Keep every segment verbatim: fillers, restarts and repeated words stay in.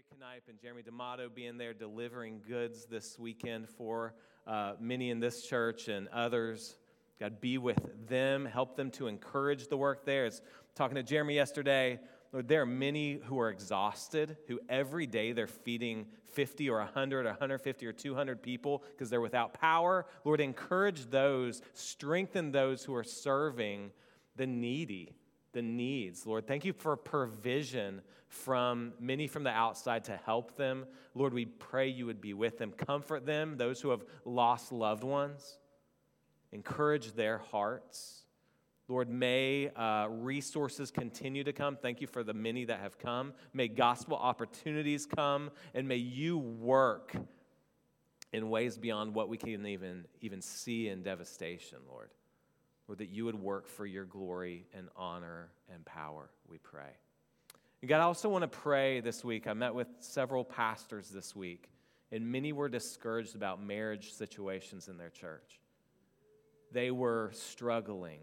Knipe and Jeremy D'Amato being there delivering goods this weekend for uh, many in this church and others. God, be with them, help them to encourage the work there. As talking to Jeremy yesterday, Lord, there are many who are exhausted, who every day they're feeding fifty or one hundred or one hundred fifty or two hundred people because they're without power. Lord, encourage those, strengthen those who are serving the needy, the needs. Lord, thank you for provision from many from the outside to help them. Lord, we pray you would be with them, comfort them, those who have lost loved ones, encourage their hearts. Lord, may uh, resources continue to come. Thank you for the many that have come. May gospel opportunities come, and may you work in ways beyond what we can even, even see in devastation, Lord. Lord, that you would work for your glory and honor and power, we pray. And God, I also want to pray this week. I met with several pastors this week, and many were discouraged about marriage situations in their church. They were struggling.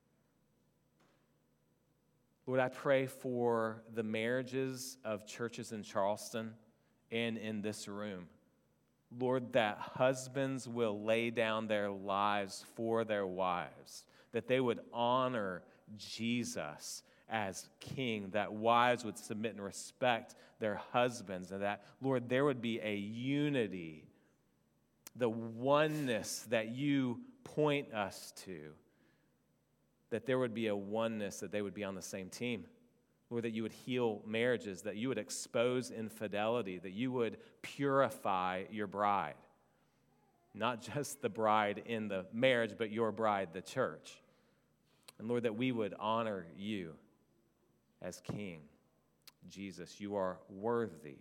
Lord, I pray for the marriages of churches in Charleston and in this room. Lord, that husbands will lay down their lives for their wives, that they would honor Jesus as king, that wives would submit and respect their husbands, and that, Lord, there would be a unity, the oneness that you point us to, that there would be a oneness, that they would be on the same team. Lord, that you would heal marriages, that you would expose infidelity, that you would purify your bride. Not just the bride in the marriage, but your bride, the church. And Lord, that we would honor you as King. Jesus, you are worthy.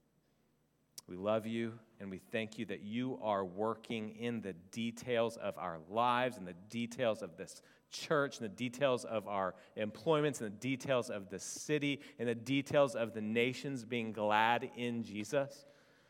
We love you, and we thank you that you are working in the details of our lives, and the details of this church, and the details of our employments, and the details of the city, and the details of the nations being glad in Jesus.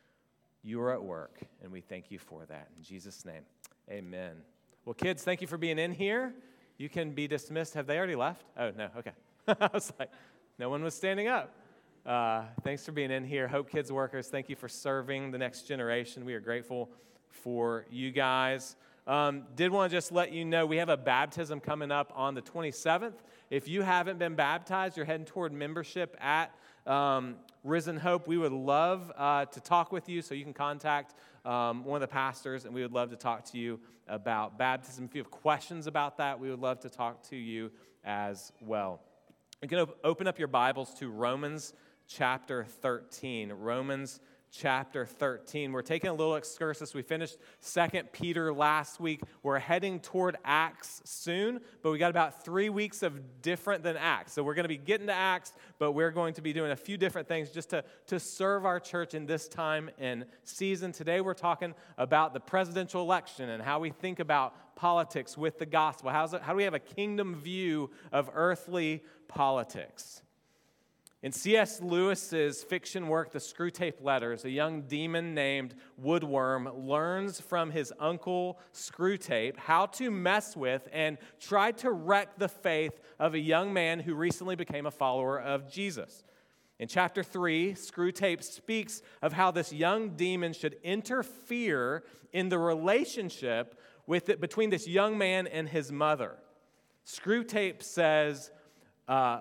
You are at work, and we thank you for that. In Jesus' name, amen. Well, kids, thank you for being in here. You can be dismissed. Have they already left? Oh, no, okay. I was like, no one was standing up. Uh, thanks for being in here. Hope Kids Workers, thank you for serving the next generation. We are grateful for you guys. Um, did want to just let you know we have a baptism coming up on the twenty-seventh. If you haven't been baptized, you're heading toward membership at um, Risen Hope. We would love uh, to talk with you, so you can contact um, one of the pastors, and we would love to talk to you about baptism. If you have questions about that, we would love to talk to you as well. You can op- open up your Bibles to Romans chapter thirteen. Romans chapter thirteen. We're taking a little excursus. We finished Second Peter last week. We're heading toward Acts soon, but we got about three weeks of different than Acts. So we're going to be getting to Acts, but we're going to be doing a few different things just to, to serve our church in this time and season. Today we're talking about the presidential election and how we think about politics with the gospel. How's it, how do we have a kingdom view of earthly politics? In C S Lewis's fiction work, The Screwtape Letters, a young demon named Woodworm learns from his uncle Screwtape how to mess with and try to wreck the faith of a young man who recently became a follower of Jesus. In chapter three, Screwtape speaks of how this young demon should interfere in the relationship with it, between this young man and his mother. Screwtape says, uh,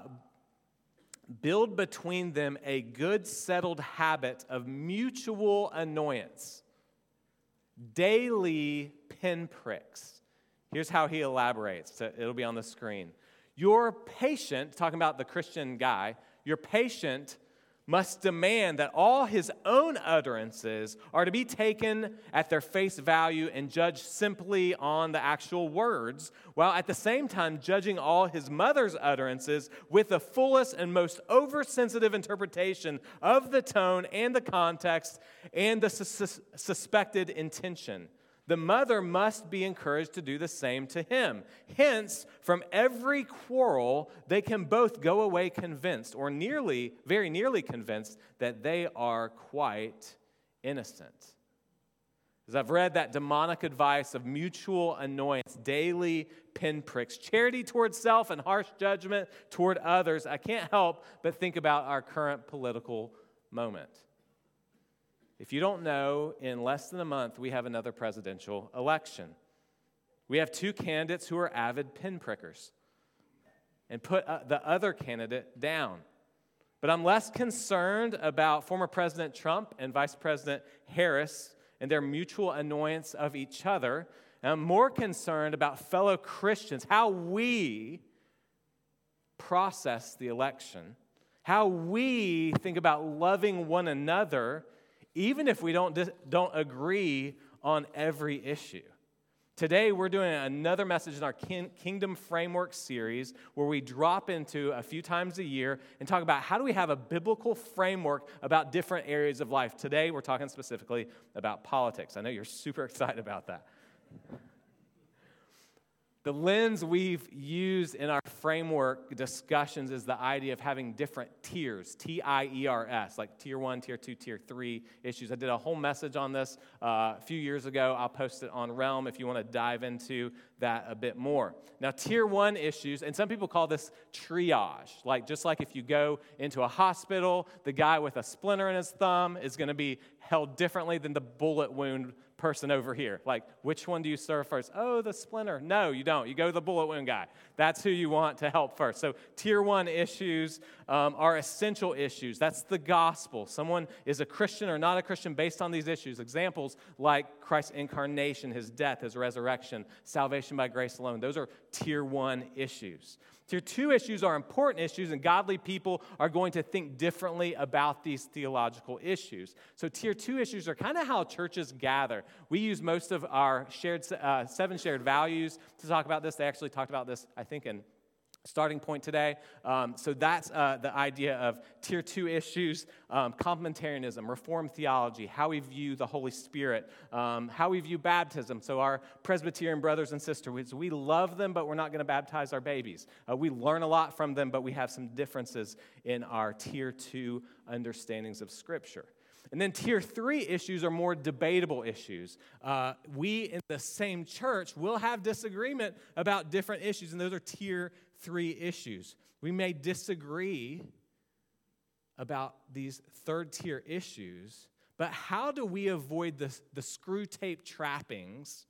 build between them a good settled habit of mutual annoyance, daily pinpricks. Here's how he elaborates. It'll be on the screen. Your patient, talking about the Christian guy, your patient must demand that all his own utterances are to be taken at their face value and judged simply on the actual words, while at the same time judging all his mother's utterances with the fullest and most oversensitive interpretation of the tone and the context and the sus- suspected intention. The mother must be encouraged to do the same to him. Hence, from every quarrel, they can both go away convinced, or nearly, very nearly convinced, that they are quite innocent. As I've read that demonic advice of mutual annoyance, daily pinpricks, charity toward self and harsh judgment toward others, I can't help but think about our current political moment. If you don't know, in less than a month, we have another presidential election. We have two candidates who are avid pinprickers and put uh, the other candidate down. But I'm less concerned about former President Trump and Vice President Harris and their mutual annoyance of each other. And I'm more concerned about fellow Christians, how we process the election, how we think about loving one another, even if we don't, dis- don't agree on every issue. Today, we're doing another message in our kin- Kingdom Framework series where we drop into a few times a year and talk about how do we have a biblical framework about different areas of life. Today, we're talking specifically about politics. I know you're super excited about that. The lens we've used in our framework discussions is the idea of having different tiers, T I E R S, like tier one, tier two, tier three issues. I did a whole message on this uh, a few years ago. I'll post it on Realm if you want to dive into that a bit more. Now, tier one issues, and some people call this triage, like just like if you go into a hospital, the guy with a splinter in his thumb is going to be held differently than the bullet wound person over here. Like, which one do you serve first? Oh, the splinter. No, you don't. You go to the bullet wound guy. That's who you want to help first. So tier one issues um, are essential issues. That's the gospel. Someone is a Christian or not a Christian based on these issues. Examples like Christ's incarnation, his death, his resurrection, salvation by grace alone. Those are tier one issues. Tier two issues are important issues, and godly people are going to think differently about these theological issues. So tier two issues are kind of how churches gather. We use most of our shared uh, seven shared values to talk about this. They actually talked about this, I think, in starting point today. Um, so that's uh, the idea of tier two issues, um, complementarianism, Reformed theology, how we view the Holy Spirit, um, how we view baptism. So our Presbyterian brothers and sisters, we love them, but we're not going to baptize our babies. Uh, we learn a lot from them, but we have some differences in our tier two understandings of Scripture. And then tier three issues are more debatable issues. Uh, we in the same church will have disagreement about different issues, and those are tier three issues. We may disagree about these third tier issues, but how do we avoid the, the screw tape trappings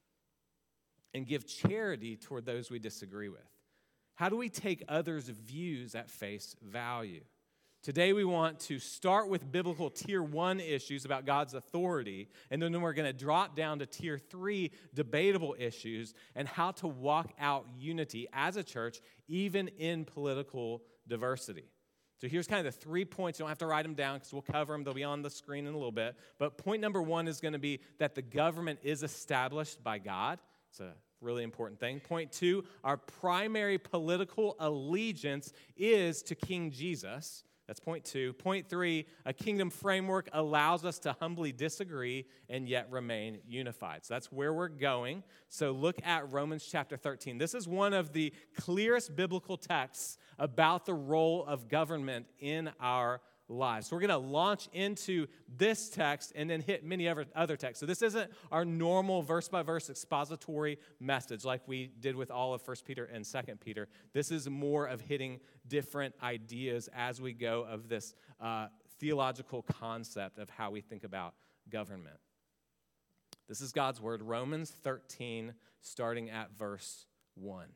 and give charity toward those we disagree with? How do we take others' views at face value? Today we want to start with biblical tier one issues about God's authority, and then we're going to drop down to tier three debatable issues and how to walk out unity as a church, even in political diversity. So here's kind of the three points. You don't have to write them down because we'll cover them. They'll be on the screen in a little bit. But point number one is going to be that the government is established by God. It's a really important thing. Point two, our primary political allegiance is to King Jesus. That's point two. Point three, a kingdom framework allows us to humbly disagree and yet remain unified. So that's where we're going. So look at Romans chapter thirteen. This is one of the clearest biblical texts about the role of government in our lives. So we're going to launch into this text and then hit many other, other texts. So this isn't our normal verse-by-verse expository message like we did with all of First Peter and Second Peter. This is more of hitting different ideas as we go of this uh, theological concept of how we think about government. This is God's word, Romans thirteen, starting at verse one.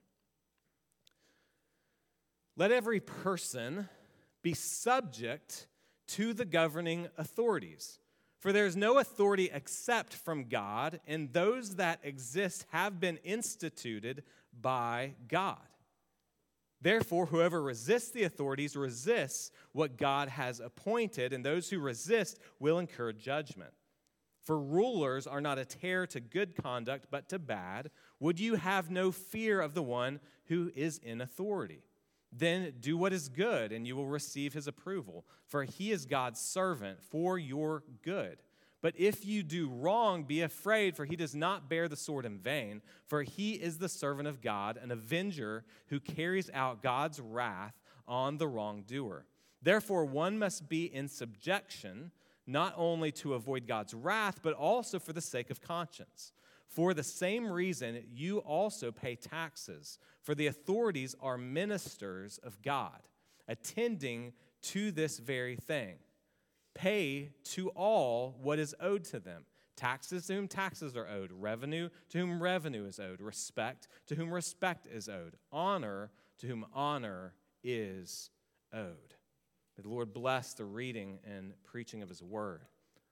Let every person be subject to the governing authorities. For there is no authority except from God, and those that exist have been instituted by God. Therefore, whoever resists the authorities resists what God has appointed, and those who resist will incur judgment. For rulers are not a terror to good conduct, but to bad. Would you have no fear of the one who is in authority? Then do what is good, and you will receive his approval, for he is God's servant for your good. But if you do wrong, be afraid, for he does not bear the sword in vain, for he is the servant of God, an avenger who carries out God's wrath on the wrongdoer. Therefore, one must be in subjection, not only to avoid God's wrath, but also for the sake of conscience. For the same reason, you also pay taxes, for the authorities are ministers of God, attending to this very thing. pay to all what is owed to them. Taxes to whom taxes are owed, revenue to whom revenue is owed, respect to whom respect is owed, honor to whom honor is owed. May the Lord bless the reading and preaching of his word.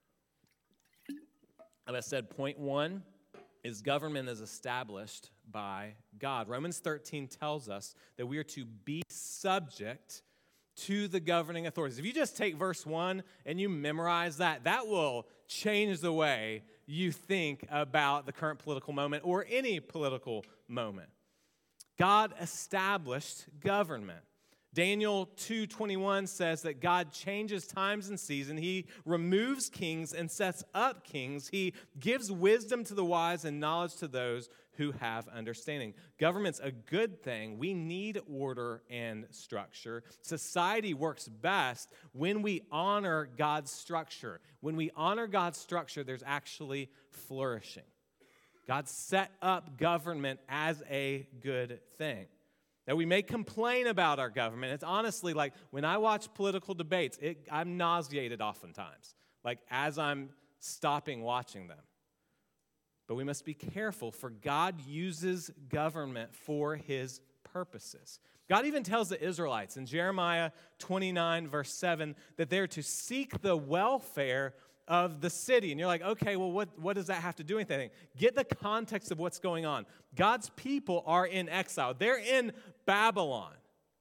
As I said, point one is government is established by God. Romans thirteen tells us that we are to be subject to the governing authorities. If you just take verse one and you memorize that, that will change the way you think about the current political moment or any political moment. God established government. Daniel two twenty-one says that God changes times and seasons. He removes kings and sets up kings. He gives wisdom to the wise and knowledge to those who have understanding. Government's a good thing. We need order and structure. Society works best when we honor God's structure. When we honor God's structure, there's actually flourishing. God set up government as a good thing. Now, we may complain about our government. It's honestly like when I watch political debates, it, I'm nauseated oftentimes, like as I'm stopping watching them. But we must be careful, for God uses government for his purposes. God even tells the Israelites in Jeremiah twenty-nine, verse seven, that they're to seek the welfare of the city. And you're like, okay, well, what, what does that have to do with anything? Get the context of what's going on. God's people are in exile. They're in Babylon.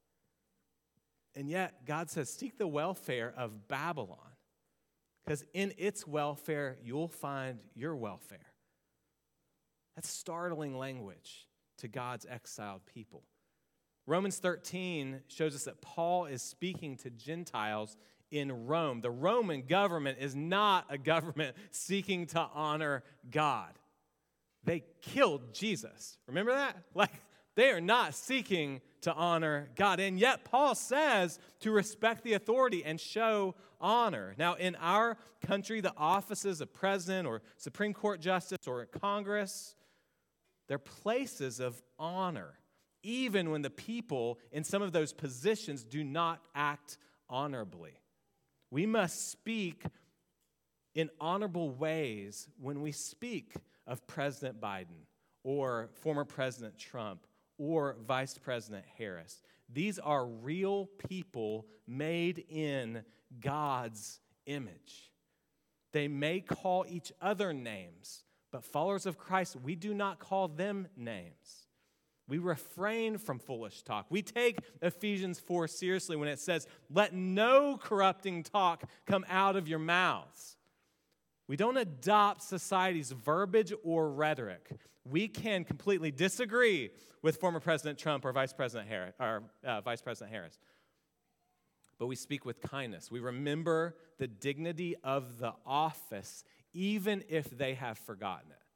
And yet, God says, seek the welfare of Babylon, because in its welfare, you'll find your welfare. That's startling language to God's exiled people. Romans thirteen shows us that Paul is speaking to Gentiles in Rome. The Roman government is not a government seeking to honor God. They killed Jesus. Remember that? Like, they are not seeking to honor God. And yet Paul says to respect the authority and show honor. Now, in our country, the offices of president or Supreme Court justice or Congress, they're places of honor, even when the people in some of those positions do not act honorably. We must speak in honorable ways when we speak of President Biden or former President Trump or Vice President Harris. These are real people made in God's image. They may call each other names, but followers of Christ, we do not call them names. We refrain from foolish talk. We take Ephesians four seriously when it says, let no corrupting talk come out of your mouths. We don't adopt society's verbiage or rhetoric. We can completely disagree with former President Trump or Vice President Harris, or uh, Vice President Harris. But we speak with kindness. We remember the dignity of the office, even if they have forgotten it.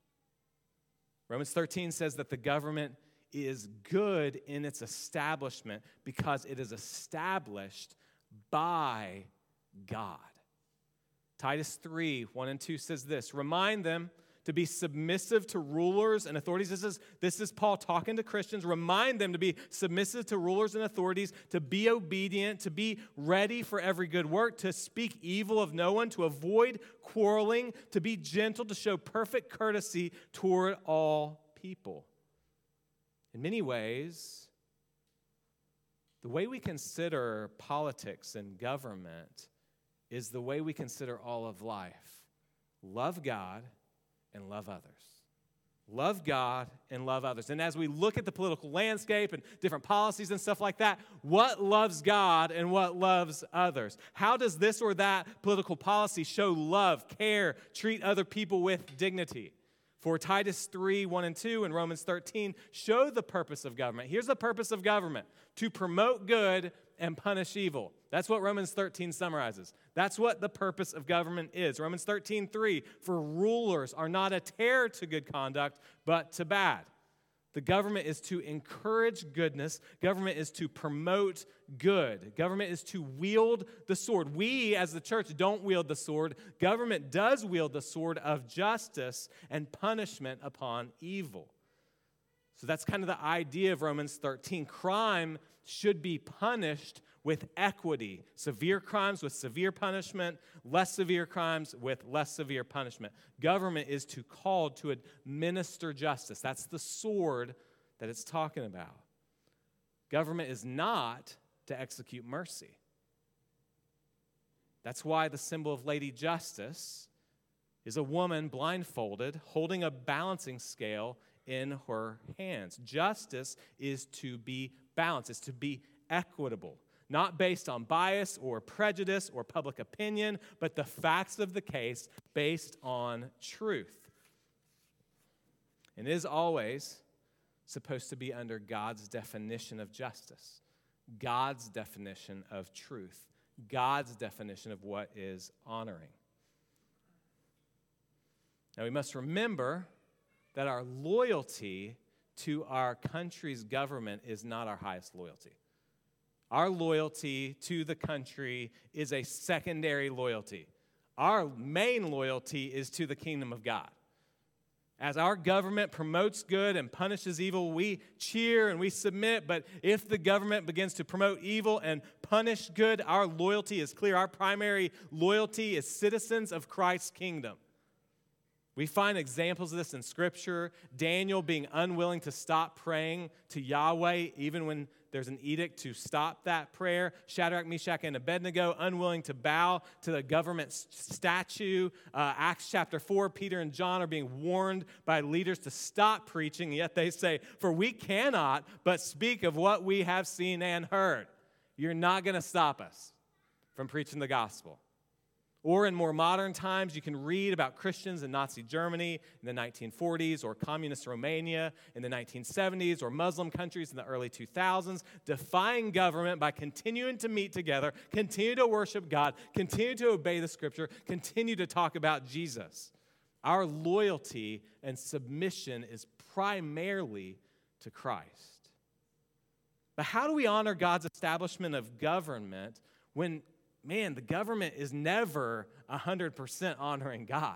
Romans thirteen says that the government is good in its establishment because it is established by God. Titus three, one and two says this, remind them to be submissive to rulers and authorities. This is, this is Paul talking to Christians. Remind them to be submissive to rulers and authorities, to be obedient, to be ready for every good work, to speak evil of no one, to avoid quarreling, to be gentle, to show perfect courtesy toward all people. In many ways, the way we consider politics and government is the way we consider all of life. Love God and love others. Love God and love others. And as we look at the political landscape and different policies and stuff like that, what loves God and what loves others? How does this or that political policy show love, care, treat other people with dignity? For Titus three, one and two and Romans thirteen show the purpose of government. Here's the purpose of government: to promote good and punish evil. That's what Romans thirteen summarizes. That's what the purpose of government is. Romans thirteen, three, for rulers are not a terror to good conduct, but to bad. The government is to encourage goodness. Government is to promote good. Government is to wield the sword. We, as the church, don't wield the sword. Government does wield the sword of justice and punishment upon evil. So that's kind of the idea of Romans thirteen. Crime should be punished with equity. Severe crimes with severe punishment, less severe crimes with less severe punishment. Government is to called to administer justice. That's the sword that it's talking about. Government is not to execute mercy. That's why the symbol of Lady Justice is a woman blindfolded, holding a balancing scale in her hands. Justice is to be balanced, it's to be equitable, not based on bias or prejudice or public opinion, but the facts of the case based on truth. And it is always supposed to be under God's definition of justice, God's definition of truth, God's definition of what is honoring. Now we must remember that our loyalty to our country's government is not our highest loyalty. Our loyalty to the country is a secondary loyalty. Our main loyalty is to the kingdom of God. As our government promotes good and punishes evil, we cheer and we submit. But if the government begins to promote evil and punish good, our loyalty is clear. Our primary loyalty is citizens of Christ's kingdom. We find examples of this in Scripture. Daniel being unwilling to stop praying to Yahweh, even when there's an edict to stop that prayer. Shadrach, Meshach, and Abednego unwilling to bow to the government statue. Uh, Acts chapter four, Peter and John are being warned by leaders to stop preaching, yet they say, "For we cannot but speak of what we have seen and heard." You're not going to stop us from preaching the gospel. Or in more modern times, you can read about Christians in Nazi Germany in the nineteen forties, or communist Romania in the nineteen seventies, or Muslim countries in the early two thousands, defying government by continuing to meet together, continue to worship God, continue to obey the Scripture, continue to talk about Jesus. Our loyalty and submission is primarily to Christ. But how do we honor God's establishment of government when man, the government is never one hundred percent honoring God?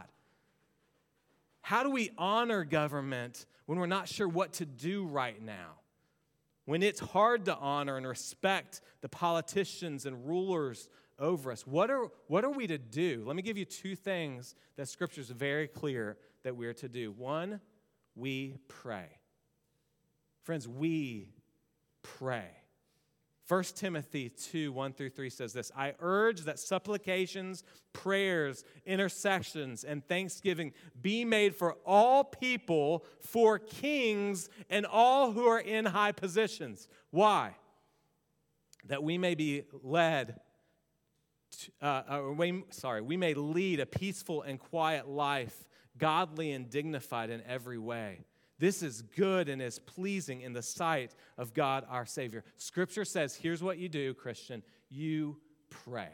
How do we honor government when we're not sure what to do right now? When it's hard to honor and respect the politicians and rulers over us? What are, what are we to do? Let me give you two things that Scripture is very clear that we are to do. One, we pray. Friends, we pray. First Timothy two, one through three says this: "I urge that supplications, prayers, intercessions, and thanksgiving be made for all people, for kings and all who are in high positions." Why? That we may be led, to, uh, or we, sorry, we may lead a peaceful and quiet life, godly and dignified in every way. This is good and is pleasing in the sight of God our Savior. Scripture says, here's what you do, Christian. You pray.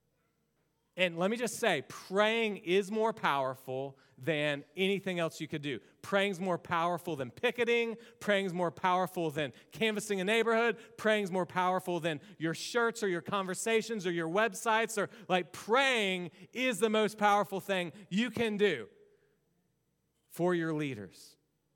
And let me just say, praying is more powerful than anything else you could do. Praying's more powerful than picketing. Praying's more powerful than canvassing a neighborhood. Praying's more powerful than your shirts or your conversations or your websites. Or like praying is the most powerful thing you can do for your leaders.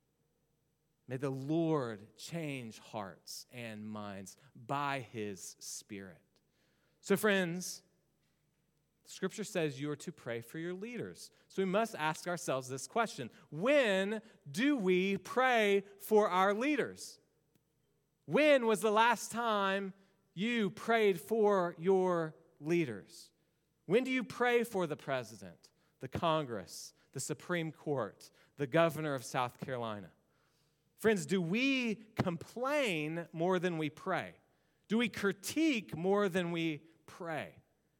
May the Lord change hearts and minds by His Spirit. So friends, Scripture says you are to pray for your leaders. So we must ask ourselves this question: when do we pray for our leaders? When was the last time you prayed for your leaders? When do you pray for the president, the Congress, the Supreme Court, the governor of South Carolina? Friends, do we complain more than we pray? Do we critique more than we pray?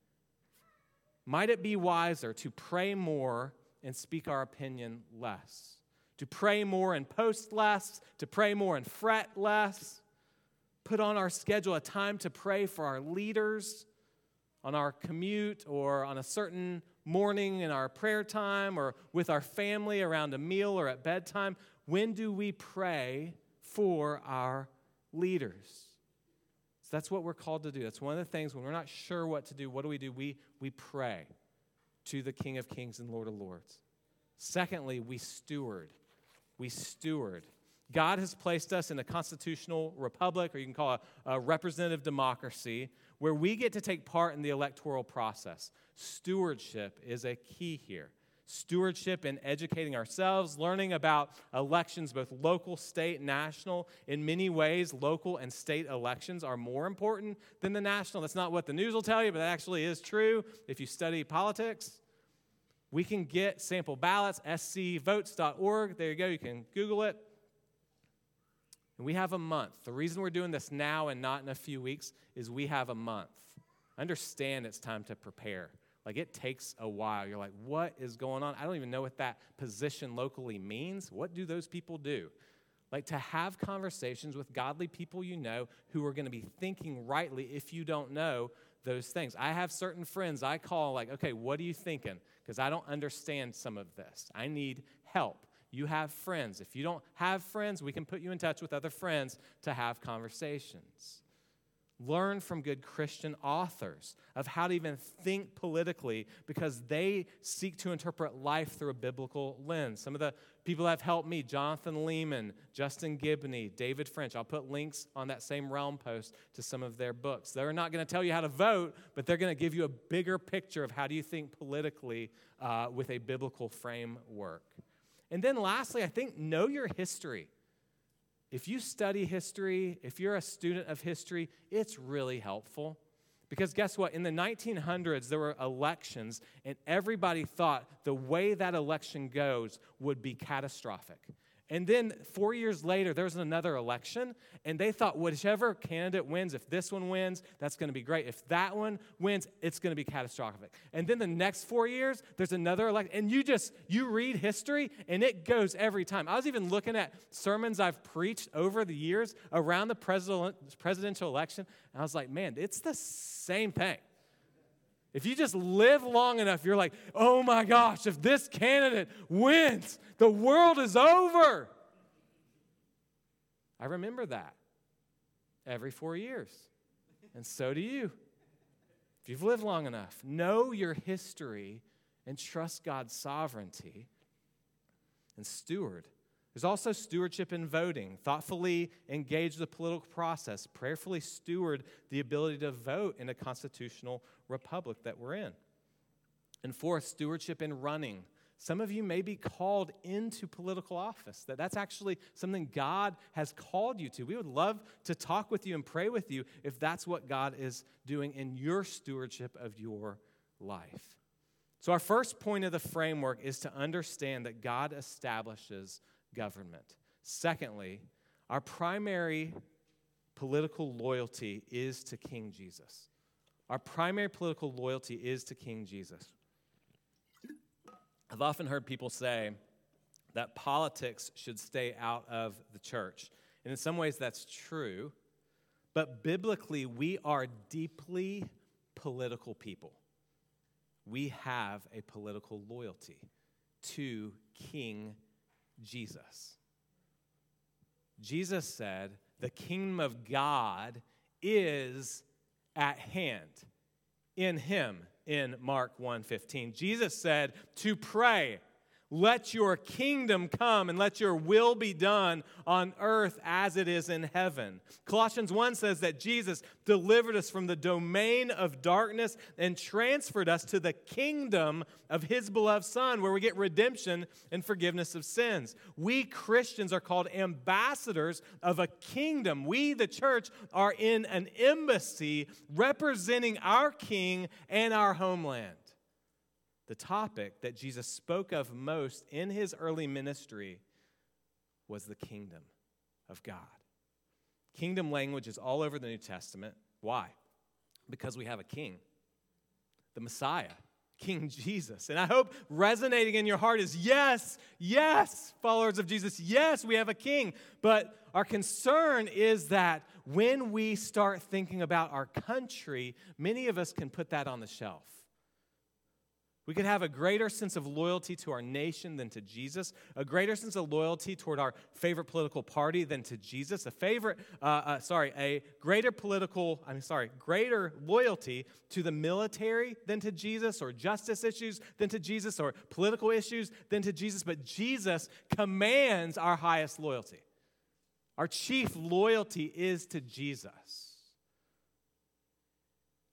Might it be wiser to pray more and speak our opinion less? To pray more and post less? To pray more and fret less? Put on our schedule a time to pray for our leaders on our commute or on a certain morning in our prayer time or with our family around a meal or at bedtime. When do we pray for our leaders? So that's what we're called to do. That's one of the things when we're not sure what to do, what do we do? We, we pray to the King of Kings and Lord of Lords. Secondly, we steward. We steward. God has placed us in a constitutional republic, or you can call it a representative democracy, where we get to take part in the electoral process. Stewardship is a key here. Stewardship in educating ourselves, learning about elections, both local, state, national. In many ways, local and state elections are more important than the national. That's not what the news will tell you, but that actually is true if you study politics. We can get sample ballots, s c votes dot org. There you go. You can Google it. And we have a month. The reason we're doing this now and not in a few weeks is we have a month. Understand it's time to prepare. Like, it takes a while. You're like, what is going on? I don't even know what that position locally means. What do those people do? Like, to have conversations with godly people you know who are going to be thinking rightly if you don't know those things. I have certain friends I call, like, okay, what are you thinking? Because I don't understand some of this. I need help. You have friends. If you don't have friends, we can put you in touch with other friends to have conversations. Learn from good Christian authors of how to even think politically because they seek to interpret life through a biblical lens. Some of the people that have helped me, Jonathan Lehman, Justin Gibney, David French. I'll put links on that same Realm post to some of their books. They're not going to tell you how to vote, but they're going to give you a bigger picture of how do you think politically uh, with a biblical framework. And then lastly, I think know your history. If you study history, if you're a student of history, it's really helpful. Because guess what? In the nineteen hundreds, there were elections, and everybody thought the way that election goes would be catastrophic. And then four years later, there was another election, and they thought whichever candidate wins, if this one wins, that's going to be great. If that one wins, it's going to be catastrophic. And then the next four years, there's another election, and you just, you read history, and it goes every time. I was even looking at sermons I've preached over the years around the president, presidential election, and I was like, man, it's the same thing. If you just live long enough, you're like, oh my gosh, if this candidate wins, the world is over. I remember that every four years. And so do you. If you've lived long enough, know your history and trust God's sovereignty and steward. There's also stewardship in voting. Thoughtfully engage the political process. Prayerfully steward the ability to vote in a constitutional republic that we're in. And fourth, stewardship in running. Some of you may be called into political office. That that's actually something God has called you to. We would love to talk with you and pray with you if that's what God is doing in your stewardship of your life. So our first point of the framework is to understand that God establishes government. Secondly, our primary political loyalty is to King Jesus. Our primary political loyalty is to King Jesus. I've often heard people say that politics should stay out of the church. And in some ways that's true, but biblically we are deeply political people. We have a political loyalty to King Jesus. Jesus said, the kingdom of God is at hand in him in Mark one fifteen. Jesus said to pray, let your kingdom come and let your will be done on earth as it is in heaven. Colossians one says that Jesus delivered us from the domain of darkness and transferred us to the kingdom of his beloved Son, where we get redemption and forgiveness of sins. We Christians are called ambassadors of a kingdom. We, the church, are in an embassy representing our king and our homeland. The topic that Jesus spoke of most in his early ministry was the kingdom of God. Kingdom language is all over the New Testament. Why? Because we have a king, the Messiah, King Jesus. And I hope resonating in your heart is yes, yes, followers of Jesus, yes, we have a king. But our concern is that when we start thinking about our country, many of us can put that on the shelf. We could have a greater sense of loyalty to our nation than to Jesus, a greater sense of loyalty toward our favorite political party than to Jesus, a favorite, uh, uh, sorry, a greater political, I'm sorry, greater loyalty to the military than to Jesus, or justice issues than to Jesus, or political issues than to Jesus. But Jesus commands our highest loyalty. Our chief loyalty is to Jesus.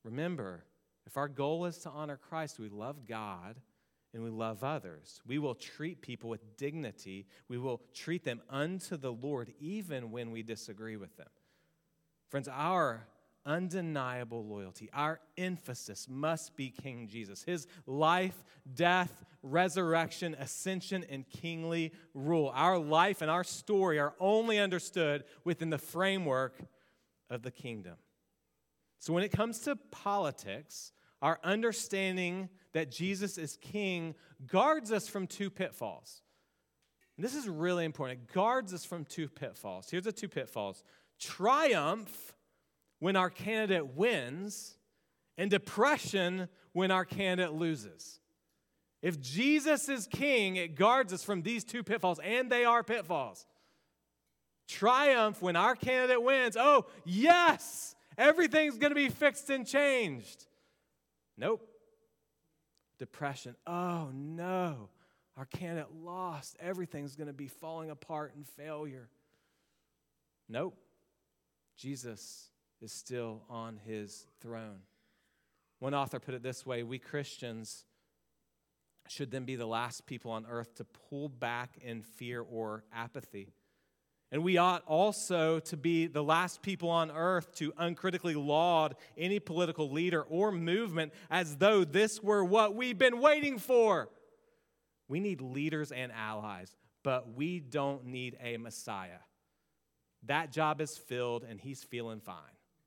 remember, if our goal is to honor Christ, we love God and we love others. We will treat people with dignity. We will treat them unto the Lord even when we disagree with them. Friends, our undeniable loyalty, our emphasis must be King Jesus. His life, death, resurrection, ascension, and kingly rule. Our life and our story are only understood within the framework of the kingdom. So when it comes to politics, our understanding that Jesus is king guards us from two pitfalls. And this is really important. It guards us from two pitfalls. Here's the two pitfalls. Triumph when our candidate wins, and depression when our candidate loses. If Jesus is king, it guards us from these two pitfalls, and they are pitfalls. Triumph when our candidate wins. Oh, yes, everything's going to be fixed and changed. Nope. Depression. Oh, no, our candidate lost. Everything's going to be falling apart in failure. Nope. Jesus is still on his throne. One author put it this way: we Christians should then be the last people on earth to pull back in fear or apathy. And we ought also to be the last people on earth to uncritically laud any political leader or movement as though this were what we've been waiting for. We need leaders and allies, but we don't need a Messiah. That job is filled, and he's feeling fine.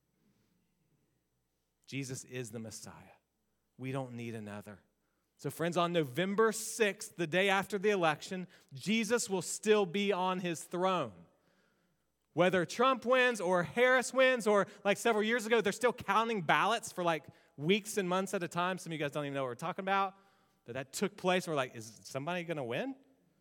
Jesus is the Messiah. We don't need another. So friends, on November sixth, the day after the election, Jesus will still be on his throne. Whether Trump wins or Harris wins, or like several years ago, they're still counting ballots for like weeks and months at a time. Some of you guys don't even know what we're talking about. But that took place, and we're like, is somebody going to win?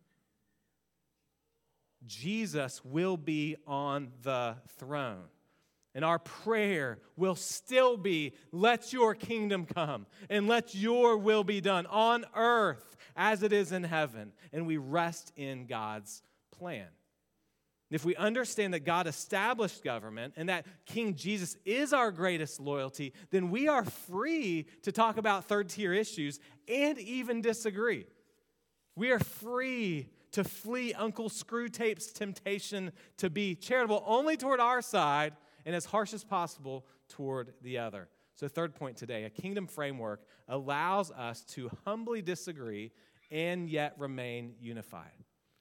Jesus will be on the throne. And our prayer will still be, let your kingdom come and let your will be done on earth as it is in heaven. And we rest in God's plan. If we understand that God established government and that King Jesus is our greatest loyalty, then we are free to talk about third-tier issues and even disagree. We are free to flee Uncle Screwtape's temptation to be charitable only toward our side and as harsh as possible toward the other. So third point today, a kingdom framework allows us to humbly disagree and yet remain unified.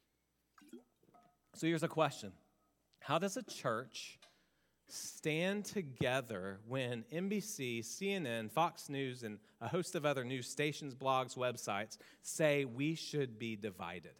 So here's a question. How does a church stand together when N B C, C N N, Fox News, and a host of other news stations, blogs, websites say we should be divided?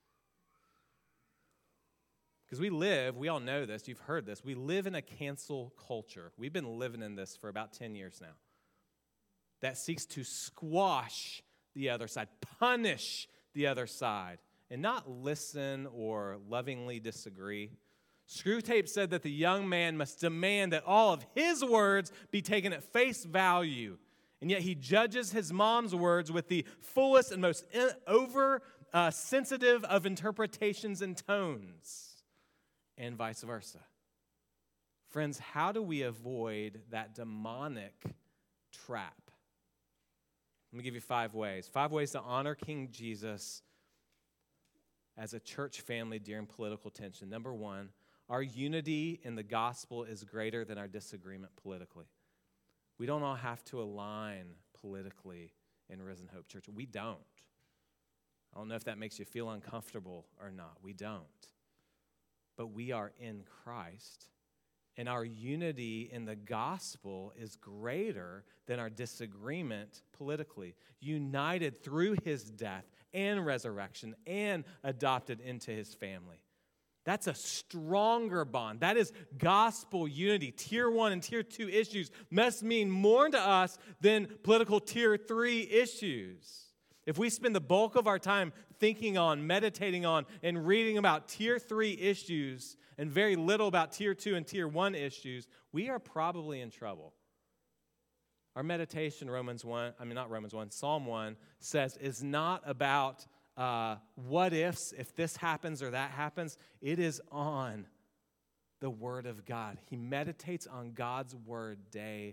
Because we live, we all know this, you've heard this, we live in a cancel culture. We've been living in this for about ten years now. That seeks to squash the other side, punish the other side, and not listen or lovingly disagree. Screwtape said that the young man must demand that all of his words be taken at face value, and yet he judges his mom's words with the fullest and most in, over uh, sensitive of interpretations and tones. And vice versa. Friends, how do we avoid that demonic trap? Let me give you five ways. Five ways to honor King Jesus as a church family during political tension. Number one, our unity in the gospel is greater than our disagreement politically. We don't all have to align politically in Risen Hope Church. We don't. I don't know if that makes you feel uncomfortable or not. We don't. But we are in Christ, and our unity in the gospel is greater than our disagreement politically. United through his death and resurrection and adopted into his family. That's a stronger bond. That is gospel unity. Tier one and tier two issues must mean more to us than political tier three issues. If we spend the bulk of our time thinking on, meditating on, and reading about tier three issues and very little about tier two and tier one issues, we are probably in trouble. Our meditation, Romans one, I mean not Romans one, Psalm one says is not about uh, what ifs, if this happens or that happens. It is on the Word of God. He meditates on God's Word day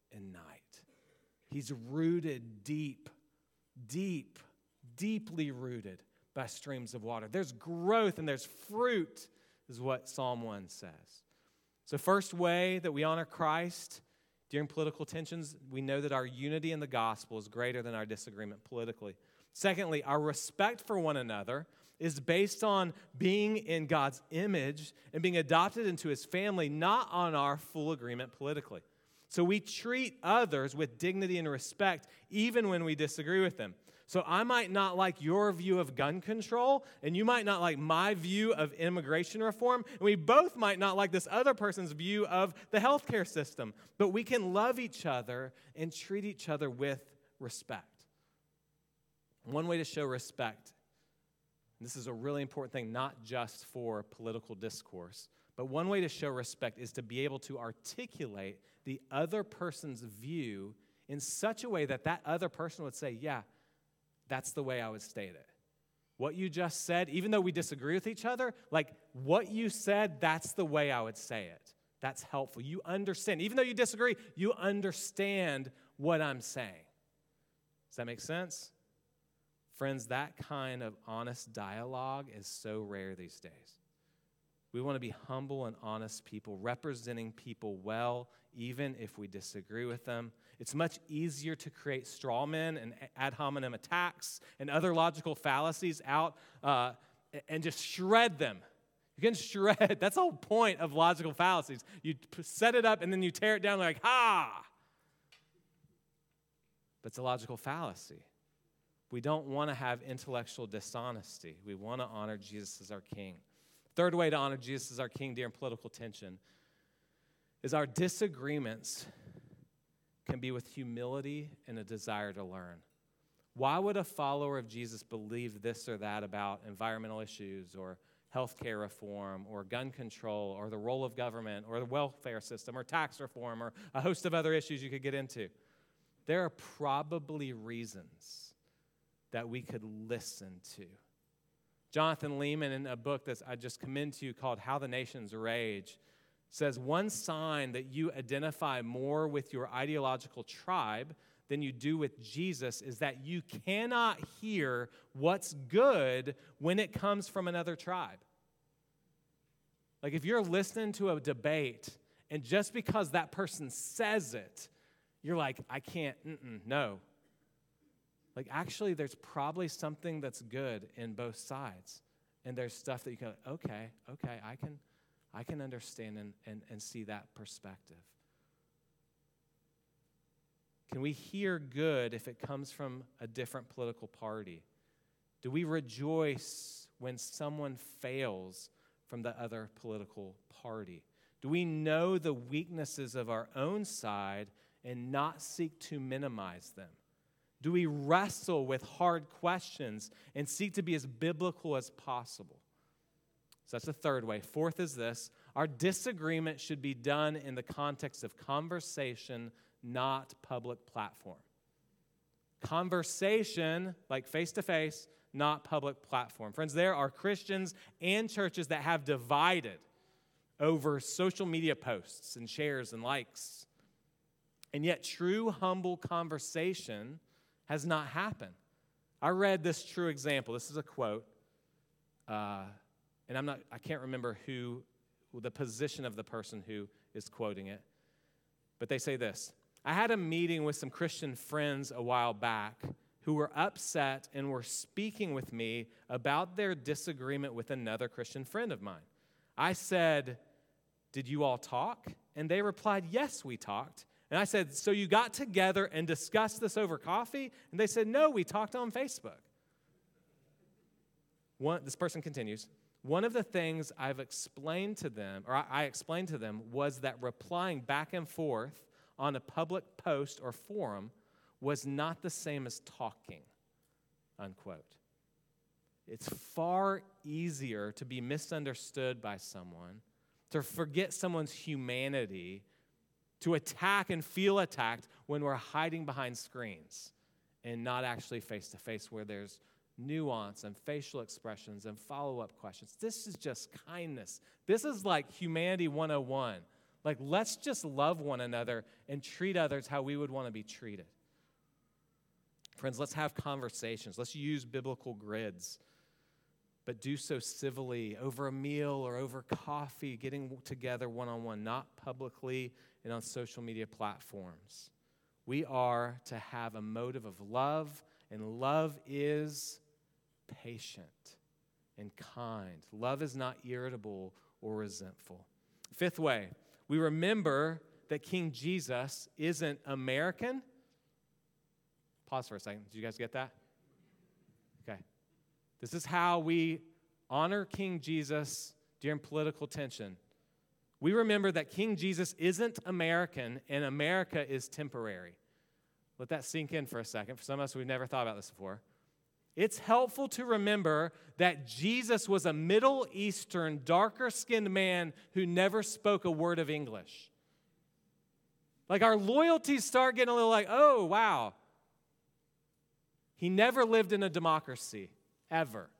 and night. He's rooted deep, deep, deeply rooted by streams of water. There's growth and there's fruit, is what Psalm one says. So first way that we honor Christ during political tensions, we know that our unity in the gospel is greater than our disagreement politically. Secondly, our respect for one another is based on being in God's image and being adopted into his family, not on our full agreement politically. So we treat others with dignity and respect even when we disagree with them. So I might not like your view of gun control, and you might not like my view of immigration reform, and we both might not like this other person's view of the healthcare system, but we can love each other and treat each other with respect. One way to show respect, and this is a really important thing, not just for political discourse, but one way to show respect is to be able to articulate the other person's view in such a way that that other person would say, yeah, that's the way I would state it. What you just said, even though we disagree with each other, like what you said, that's the way I would say it. That's helpful. You understand. Even though you disagree, you understand what I'm saying. Does that make sense? Friends, that kind of honest dialogue is so rare these days. We want to be humble and honest people, representing people well, even if we disagree with them. It's much easier to create straw men and ad hominem attacks and other logical fallacies out uh, and just shred them. You can shred. That's the whole point of logical fallacies. You set it up and then you tear it down like, ha! But it's a logical fallacy. We don't want to have intellectual dishonesty. We want to honor Jesus as our King. Third way to honor Jesus as our King during political tension is our disagreements can be with humility and a desire to learn. Why would a follower of Jesus believe this or that about environmental issues or healthcare reform or gun control or the role of government or the welfare system or tax reform or a host of other issues you could get into? There are probably reasons that we could listen to. Jonathan Leeman, in a book that I just commend to you called How the Nations Rage, says one sign that you identify more with your ideological tribe than you do with Jesus is that you cannot hear what's good when it comes from another tribe. Like if you're listening to a debate and just because that person says it, you're like, I can't, mm-mm, no. Like actually there's probably something that's good in both sides. And there's stuff that you go, okay, okay, I can I can understand and, and, and see that perspective. Can we hear good if it comes from a different political party? Do we rejoice when someone fails from the other political party? Do we know the weaknesses of our own side and not seek to minimize them? Do we wrestle with hard questions and seek to be as biblical as possible? So that's the third way. Fourth is this. Our disagreement should be done in the context of conversation, not public platform. Conversation, like face-to-face, not public platform. Friends, there are Christians and churches that have divided over social media posts and shares and likes. And yet true, humble conversation has not happened. I read this true example. This is a quote. Uh, and I'm not, I can't remember who, the position of the person who is quoting it. But they say this. I had a meeting with some Christian friends a while back who were upset and were speaking with me about their disagreement with another Christian friend of mine. I said, did you all talk? And they replied, yes, we talked. And I said, so you got together and discussed this over coffee? And they said, no, we talked on Facebook. One, this person continues, one of the things I've explained to them, or I, I explained to them, was that replying back and forth on a public post or forum was not the same as talking, unquote. It's far easier to be misunderstood by someone, to forget someone's humanity, to attack and feel attacked when we're hiding behind screens and not actually face-to-face where there's nuance and facial expressions and follow-up questions. This is just kindness. This is like humanity one oh one. Like, let's just love one another and treat others how we would want to be treated. Friends, let's have conversations. Let's use biblical grids, but do so civilly, over a meal or over coffee, getting together one-on-one, not publicly and on social media platforms. We are to have a motive of love, and love is patient and kind. Love is not irritable or resentful. Fifth way, we remember that King Jesus isn't American. Pause for a second. Did you guys get that? Okay. This is how we honor King Jesus during political tension. We remember that King Jesus isn't American and America is temporary. Let that sink in for a second. For some of us, we've never thought about this before. It's helpful to remember that Jesus was a Middle Eastern, darker-skinned man who never spoke a word of English. Like, our loyalties start getting a little like, oh, wow. He never lived in a democracy, ever.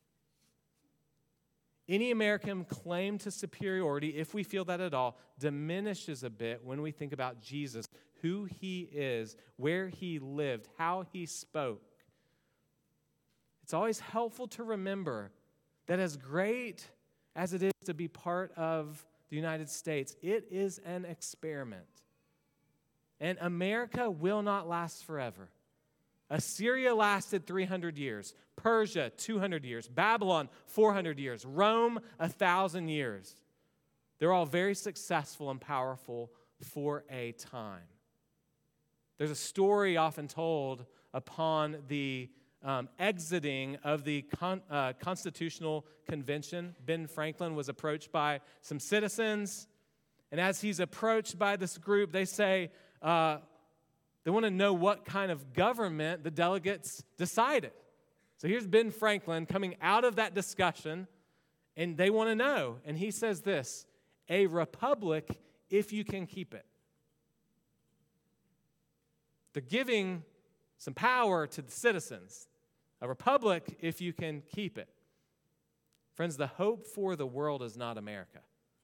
Any American claim to superiority, if we feel that at all, diminishes a bit when we think about Jesus, who he is, where he lived, how he spoke. It's always helpful to remember that as great as it is to be part of the United States, it is an experiment. And America will not last forever. Assyria lasted three hundred years, Persia two hundred years, Babylon four hundred years, Rome one thousand years. They're all very successful and powerful for a time. There's a story often told upon the um, exiting of the con- uh, Constitutional Convention. Ben Franklin was approached by some citizens, and as he's approached by this group, they say, uh, they want to know what kind of government the delegates decided. So here's Ben Franklin coming out of that discussion, and they want to know. And he says this, a republic if you can keep it. They're giving some power to the citizens. A republic if you can keep it. Friends, the hope for the world is not America.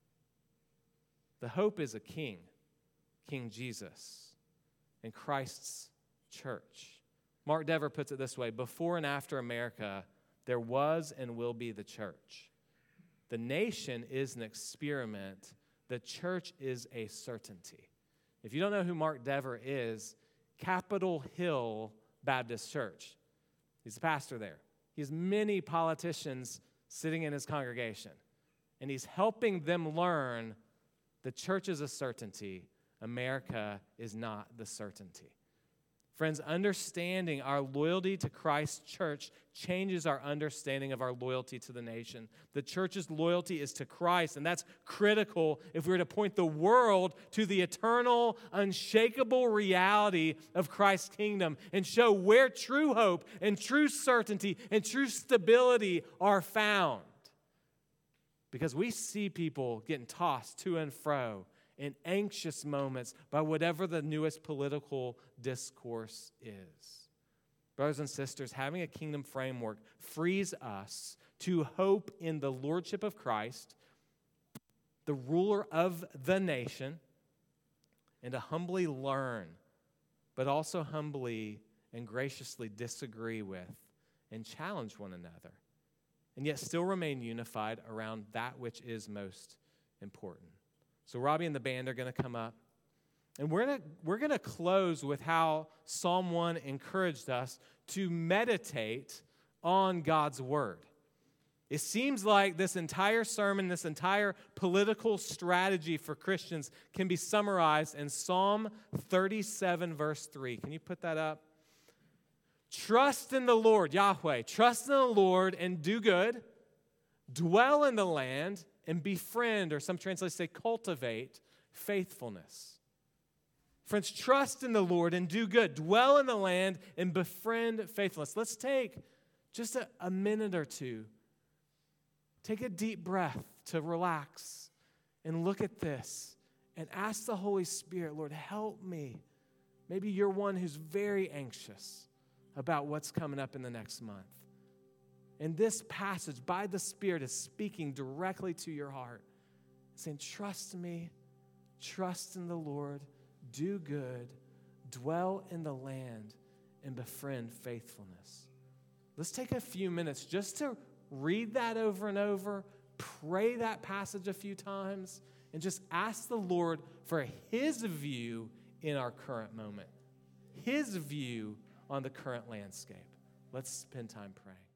The hope is a king, King Jesus, and Christ's church. Mark Dever puts it this way, before and after America, there was and will be the church. The nation is an experiment. The church is a certainty. If you don't know who Mark Dever is, Capitol Hill Baptist Church. He's the pastor there. He has many politicians sitting in his congregation, and he's helping them learn the church is a certainty. America is not the certainty. Friends, understanding our loyalty to Christ's church changes our understanding of our loyalty to the nation. The church's loyalty is to Christ, and that's critical if we were to point the world to the eternal, unshakable reality of Christ's kingdom and show where true hope and true certainty and true stability are found. Because we see people getting tossed to and fro in anxious moments by whatever the newest political discourse is. Brothers and sisters, having a kingdom framework frees us to hope in the lordship of Christ, the ruler of the nation, and to humbly learn, but also humbly and graciously disagree with and challenge one another, and yet still remain unified around that which is most important. So Robbie and the band are going to come up. And we're going to we're going to close with how Psalm one encouraged us to meditate on God's word. It seems like this entire sermon, this entire political strategy for Christians can be summarized in Psalm thirty-seven, verse three. Can you put that up? Trust in the Lord, Yahweh. Trust in the Lord and do good. Dwell in the land and befriend, or some translations say cultivate, faithfulness. Friends, trust in the Lord and do good. Dwell in the land and befriend faithfulness. Let's take just a, a minute or two. Take a deep breath to relax and look at this and ask the Holy Spirit, Lord, help me. Maybe you're one who's very anxious about what's coming up in the next month. And this passage, by the Spirit, is speaking directly to your heart, saying, trust me, trust in the Lord, do good, dwell in the land, and befriend faithfulness. Let's take a few minutes just to read that over and over, pray that passage a few times, and just ask the Lord for his view in our current moment, his view on the current landscape. Let's spend time praying.